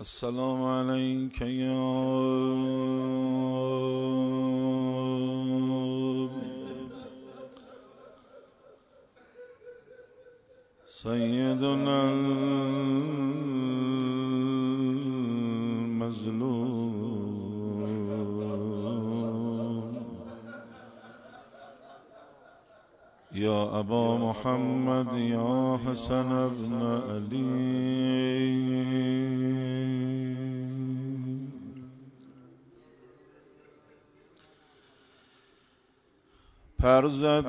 السلام عليك يا سيدنا المظلوم يا أبا محمد يا حسن بن علي پرزد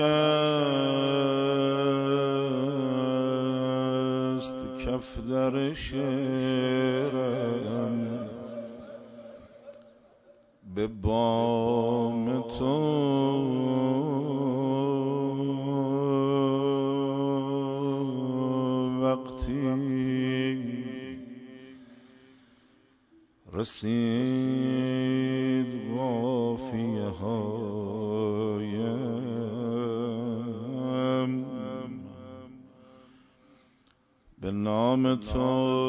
نشست کف در شعرم به بام تو وقتی رسید قافیه هایم به نام تو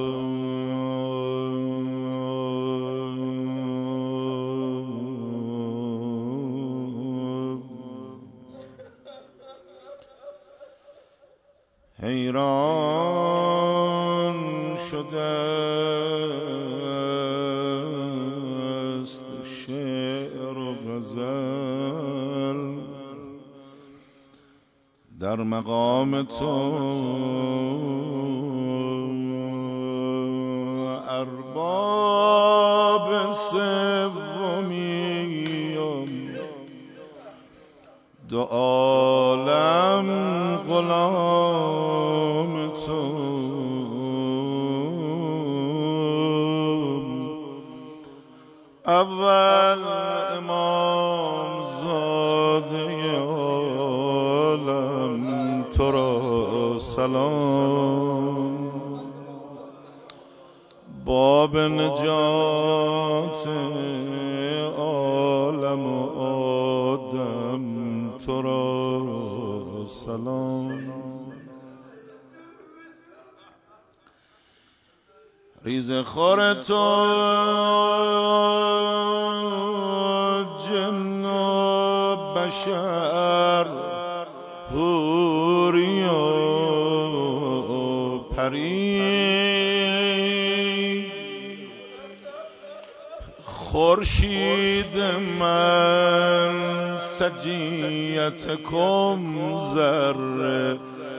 حیران شده است شعر و غزل در مقام تو ارباب سومیم دو عالم غلام تو اول امام زاده عالم تو را سلام باب نجات عالم و آدم تو را سلام ریزه خور تو جن و بشر حوری و پری خورشید من سجیت کم ذره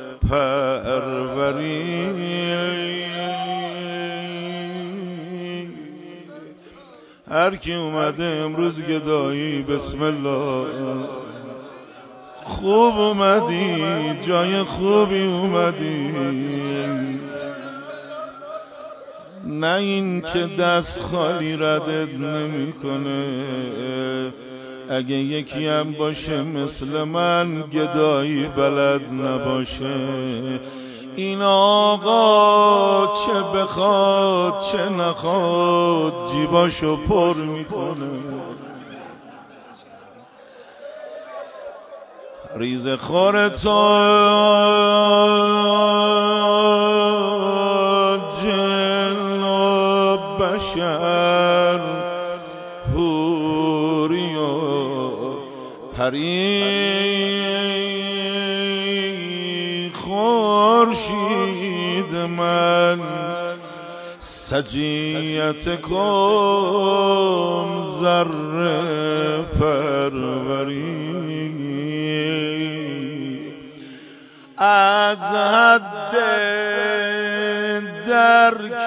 پروری هر کی اومده امروز گدایی بسم الله خوب اومدی جای خوبی اومدی نه این که دست خالی ردت نمی کنه اگه یکی هم باشه مثل من گدایی بلد نباشه این آقا چه بخواد چه نخواد جیباشو پر میکنه ریزه خور تو جن و بشر حوری و پری خورشید من سجیت کم ذره پروری از حد درک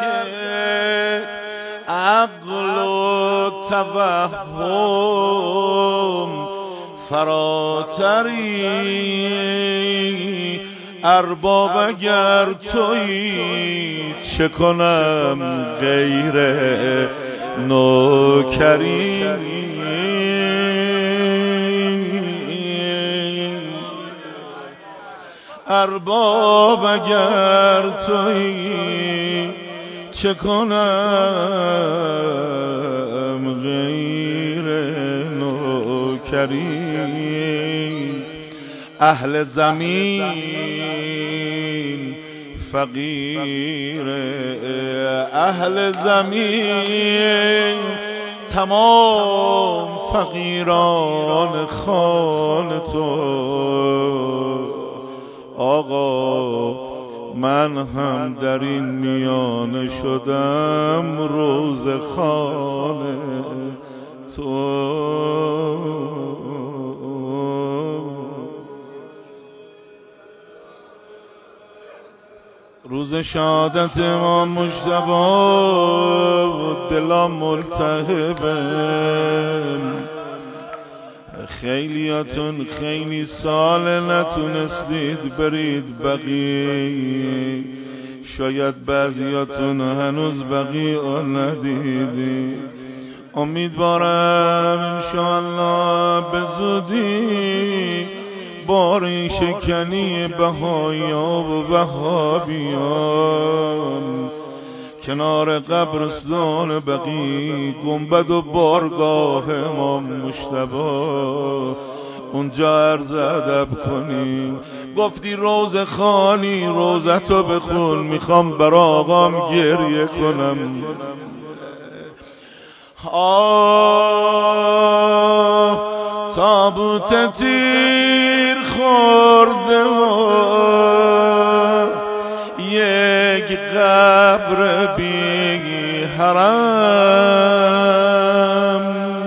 عقل و توهم فراتری ارباب اگر تویی چه کنم غیر نوکری ارباب اگر تویی چه کنم غیر نوکری اهل زمین فقیر اهل زمین، تمام فقیران خان تو. آقا من هم در این میانه شدم روز خان تو. روز شهادت امام مجتبی دلم ملتهبه، خیلیاتون خیلی سال نتونستید برید بقیع، شاید بعضیاتون هنوز بقیع ندیدید. امیدوارم انشاءالله به زودی باری شکنی بهایا و وهابیان کنار قبرستان بقیع، گنبد و بارگاه امام مجتبی، اونجا عرض ادب کنیم. گفتی روز خانی، روزتو بخون، میخوام برا آقام گریه کنم. تابوت تیر خورده و یک قبر بی حرم،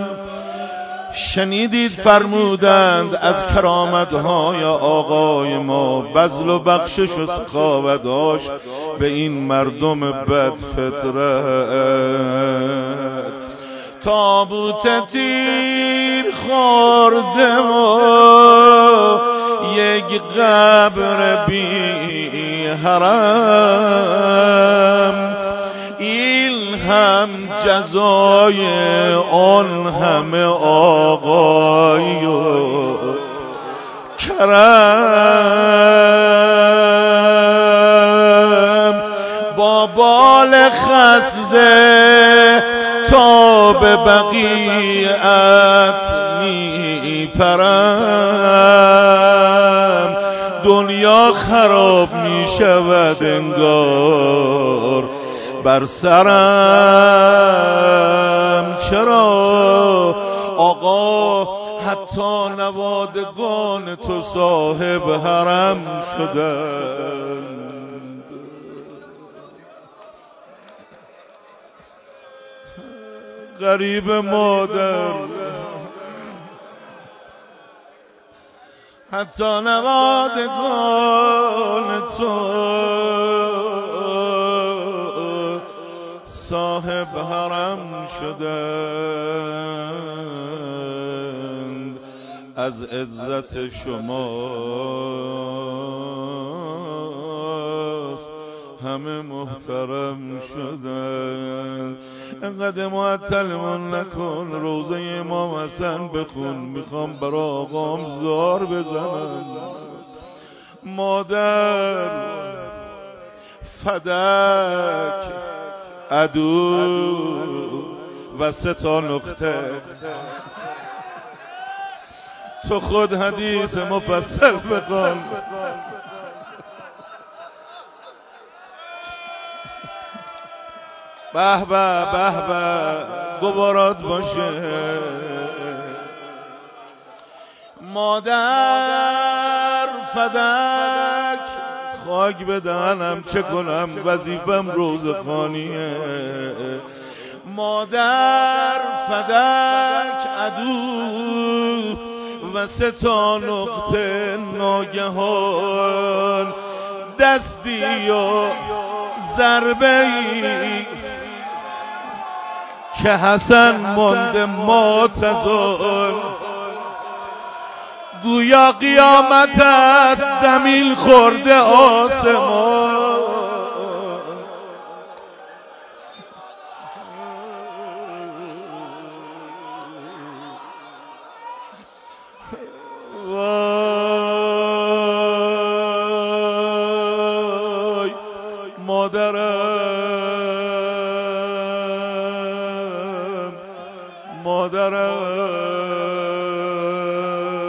شنیدید فرمودند از کرامتهای آقای ما بذل و بخشش و سخاوت داشت به این مردم بد فطرت. تابوت تیر خورده و یک قبر بی حرم، این هم جزای آن همه آقای و کرم. با بال خسته تا به بقیعت می پرم، دنیا خراب می شود انگار بر سرم. چرا آقا حتی نوادگان تو صاحب حرم شدند؟ غریب مادر حتی نوادگان تو صاحب حرم شدند. از عزت شماست همه محترم شدند. انقدر معطلمون نکن، روزه امام حسن بخون، میخوام برا آقام زار بزنم. مادر فدک عدو و 3 نقطه، تو خود حدیث مفصل بخوان. به به به به گوارات باشه. مادر فدک خاک بدهنم، چه کنم وظیفم روزخوانیه. مادر فدک عدو و 3 نقطه، ناگهان دستی و ضربه‌ای که حسن مانده معتزل، گویا قیامت است زمین خورده آسمان. وای مادرم،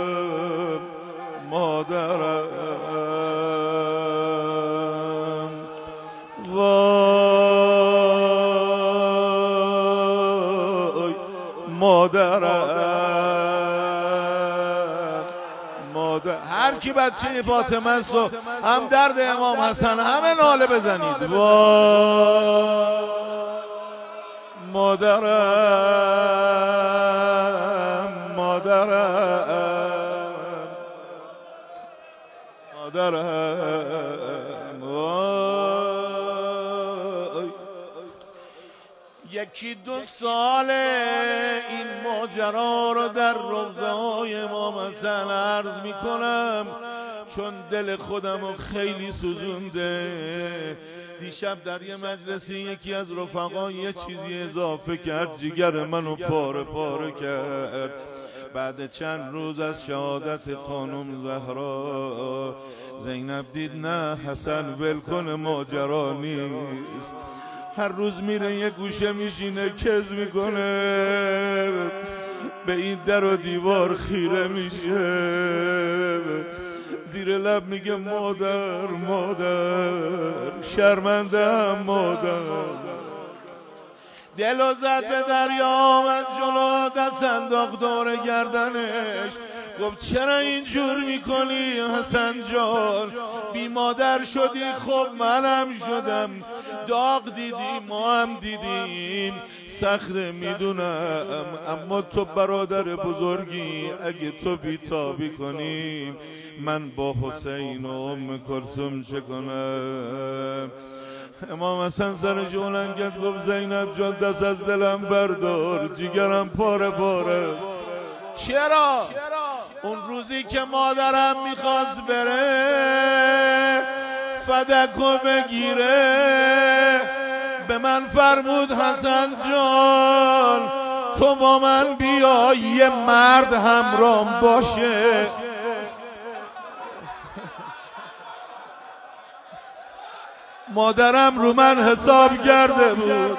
مادرم، مادرم، مادرم. هر کی بچه فاطمه است و هم درد امام حسن همه ناله بزنید وای مادرم مادرم مادرم وای. یکی دو ساله این ماجرا رو در روضه های امام حسن عرض میکنم چون دل خودمو خیلی سوزونده. دیشب در یه مجلسی یکی از رفقا یه چیزی اضافه کرد، جگر منو پاره پاره کرد. بعد چند روز از شهادت خانم زهرا زینب دید نه حسن ول کنه ماجرا نیست. هر روز میره یه گوشه میشینه کز میکنه، به این در و دیوار خیره میشه، زیر لب میگه مادر مادر شرمنده‌ام مادر. دلو زد به دریا آمد جلو، دست انداخت دور گردنش، گفت چرا اینجور میکنی حسن جان؟ بی مادر شدی، خب منم شدم، داغ دیدی ما هم دیدیم، سخته میدونم، اما تو برادر بزرگی، اگه تو بیتابی کنیم من با حسین و ام کلثوم چه کنم؟ امام حسن سرش بلند کرد گفت زینب جان دست از دلم بردار، جیگرم پاره پاره. چرا؟ اون روزی که مادرم میخواست بره فدکو بگیره، به من فرمود حسن جان تو با من بیا یه مرد همرام باشه. مادرم رو من حساب کرده بود.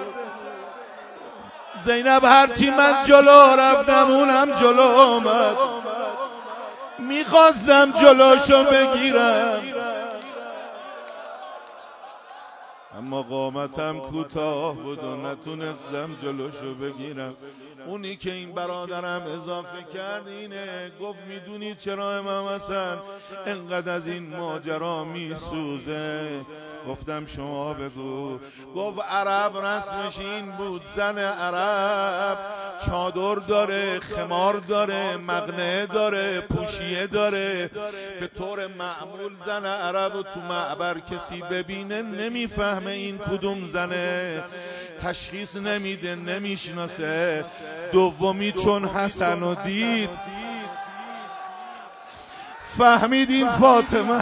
زینب هرچی من جلو رفتم اونم جلو آمد، میخواستم جلوشو بگیرم اما قامتم کوتاه بود و نتونستم جلوشو بگیرم. اونی که این برادرم اضافه کرد اینه، گفت میدونی چرا امام حسن انقدر از این ماجرا میسوزه؟ گفتم شما بگو. گفت عرب رسمش این بود، زن عرب چادر داره، خمار داره، مقنعه داره، پوشیه داره. به طور معمول زن عرب و تو معبر کسی ببینه نمیفهمه این کدوم زنه، تشخیص نمیده، نمیشناسه. دومی چون حسن رو دید فهمید این فاطمه.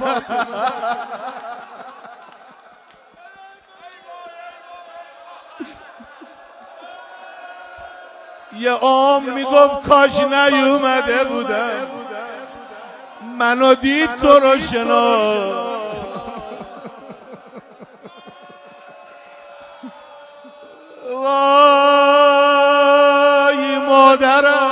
یه عمر میگفت کاش نیومده بودم، منو دید تو رو شناخت. وای مادرم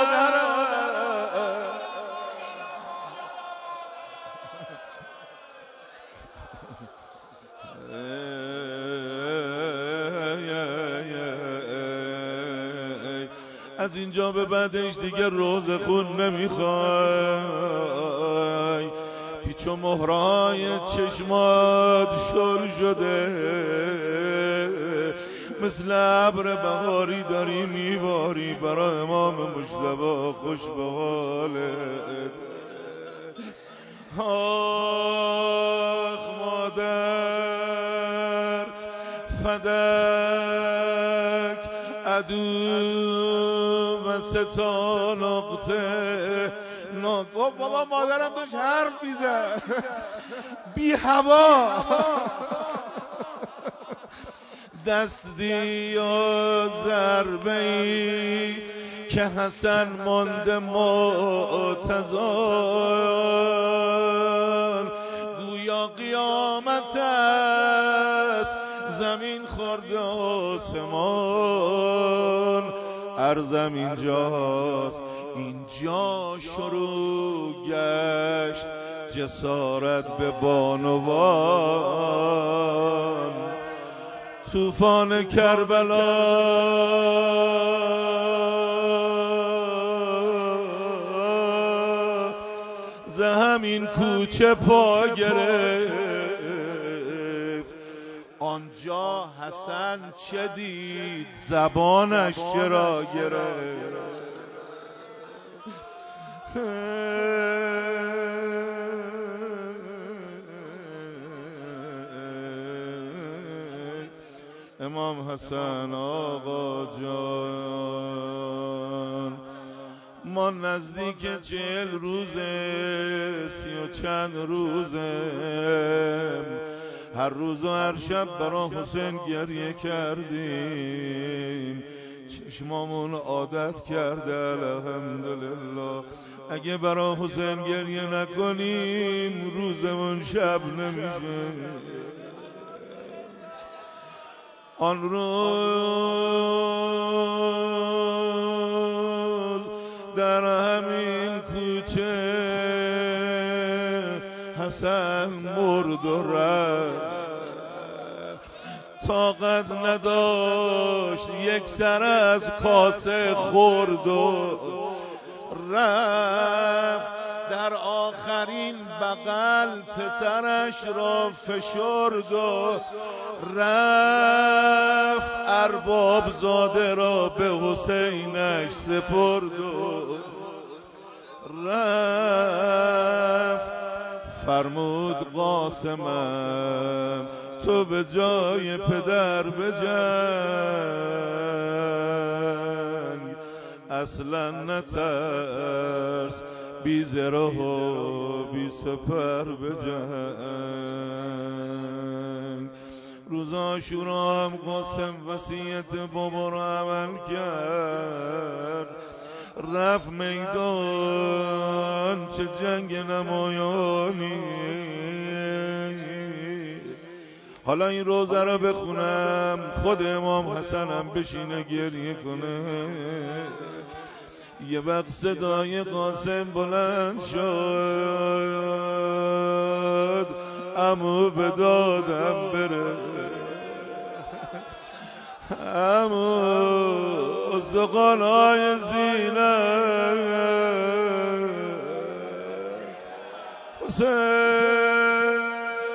از اینجا به بعدش دیگه روز خون نمیخوای، پیچ و مهرهای چشمات شل شده، مثل ابر بهاری داری میباری، برای امام مجتبی خوش به حالت. آخ مادر فدک عدو و ستا نقطه. گفت بابا مادرم داشت حرف میزد بی هوا. دستی یا ضربه‌ای که حسن مانده معتزال، گویا قیامت است زمین خورده آسمان، ارزم اینجاست. اینجا شروع گشت جسارت به بانوان، طوفان کربلا همین کوچه پا گرفت. آنجا حسن چه دید زبانش چرا گرفت. امام حسن آقا جان، ما نزدیک 40 روزه، 30 و چند روزه، هر روز و هر شب برا حسین گریه کردیم. چشمامون عادت کرده الحمدلله. اگه برا حسین گریه نکنیم روزمون شب نمیشه. آن روز در همین کوچه حسن مرد و رفت. طاقت نداشت یک سر از کاسه خورد و رفت. در آخرین بغل پسرش را فشرد و رفت. ارباب زاده را به حسینش سپرد و رفت. فرمود قاسمم تو به جای پدر بجنگ، اصلا نترس بی زره و بی سپر بجنگ. روز عاشورا هم قاسم وصیت بابا رو عمل کرد، رفت میدان. چه جنگ نمایانی. حالا این روزه رو بخونم خود امام حسن هم بشینه گریه کنه. یه وقت صدای قاسم بلند شد، عمو به دادم بره، عمو استقالای زینب حسین.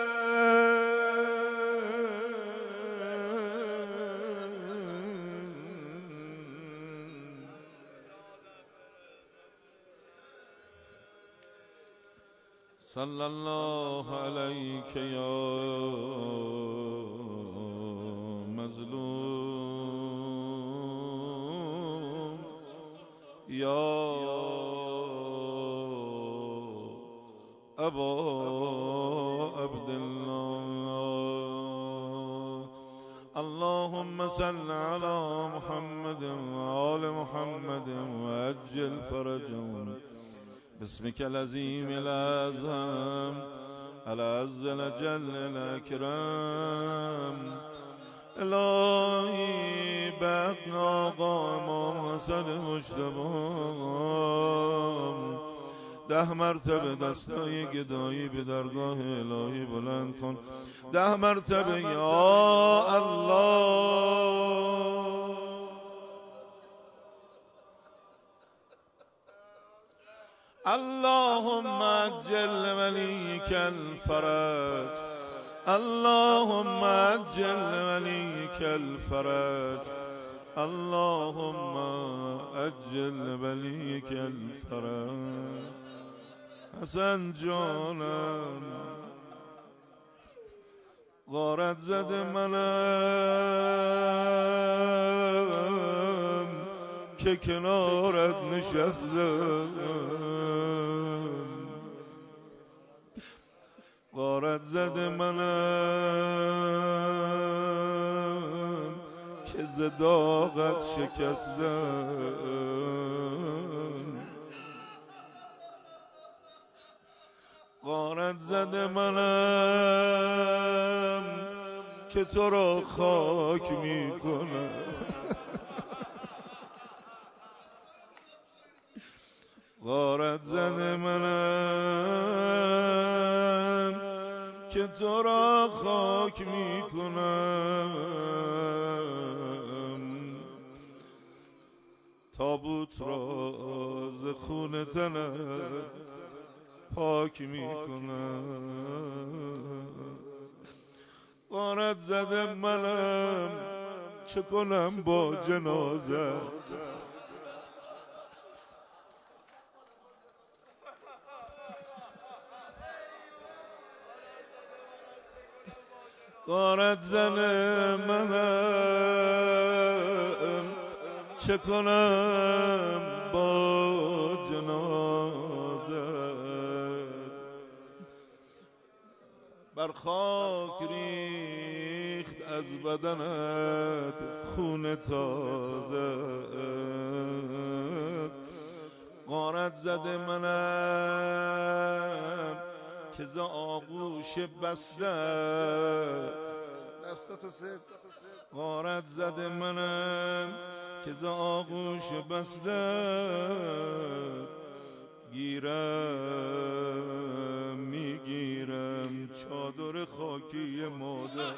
صلی الله علیک یا مظلوم یا ابا عبدالله. اللهم صل على محمد و آل محمد و عجل فرجهم باسمك العظيم الأعظم العز الأجل الأكرم. الهی بطن آقا امام حسن مجتبی 10 مرتبه دستای گدایی به درگاه الهی بلند کن. 10 مرتبه یا الله. اللهم عجل وليك الفرج، اللهم عجل وليك الفرج، اللهم عجل وليك الفرج. حسن جانم غارت زده منم که کنارت نشستم، غارت زده منم که ز داغت شکستم، غارت زده منم که تو را خاک میکنم، غارت زده منم که تو را خاک میکنم. تابوت را ز خون تنت پاک میکنم. غارت زده منم چه کنم با جنازه. غارت زنه منم چه کنم با جنازه. بر خاک ریخت از بدنت خون تازه. غارت زده منم که ز آغوش بسته دستاتو سفت. غارت زده منم که ز آغوش بسته گیرم میگیرم چادر خاکی مادر.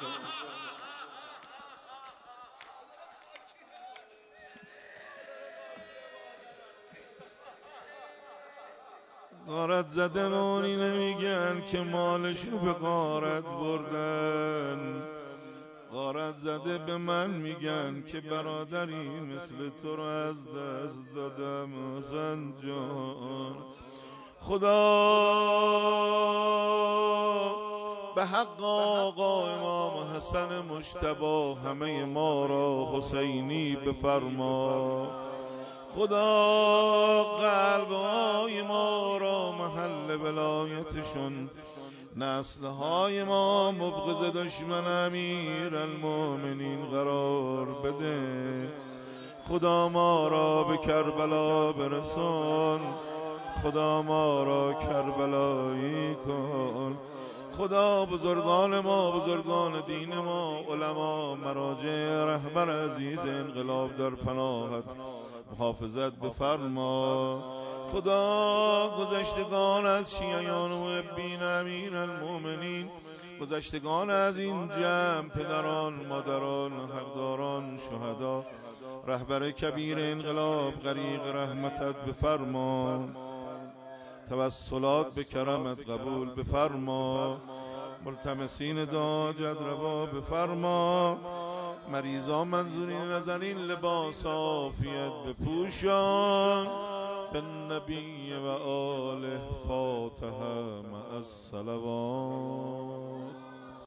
غارت زده مونی نمیگن که مالشو به غارت بردن. غارت زده به من میگن که برادری مثل تو رو از دست دادم حسن جان. خدا به حق آقا امام حسن مجتبی همه ما را حسینی بفرما. خدا قلب‌های ما را محل ولایتشون، نسل‌های ما مبغض دشمن امیرالمومنین قرار بده. خدا ما را به کربلا برسان، خدا ما را کربلایی کن. خدا بزرگان ما، بزرگان دین ما، علما، مراجع، رهبر عزیز انقلاب در پناهت محافظت بفرما. خدا گذشتگان از شیعیان و محبین امیرالمومنین، گذشتگان از این جمع، پدران، مادران، حقداران، شهدا، رهبر کبیر انقلاب غریق رحمتت بفرما. توسلات به کرمت قبول بفرما. ملتمسین داجت روا بفرما. مریضان منظورین نظرین لباس عافیت بپوشان. بالنبی و آله فاتحه مع الصلوات.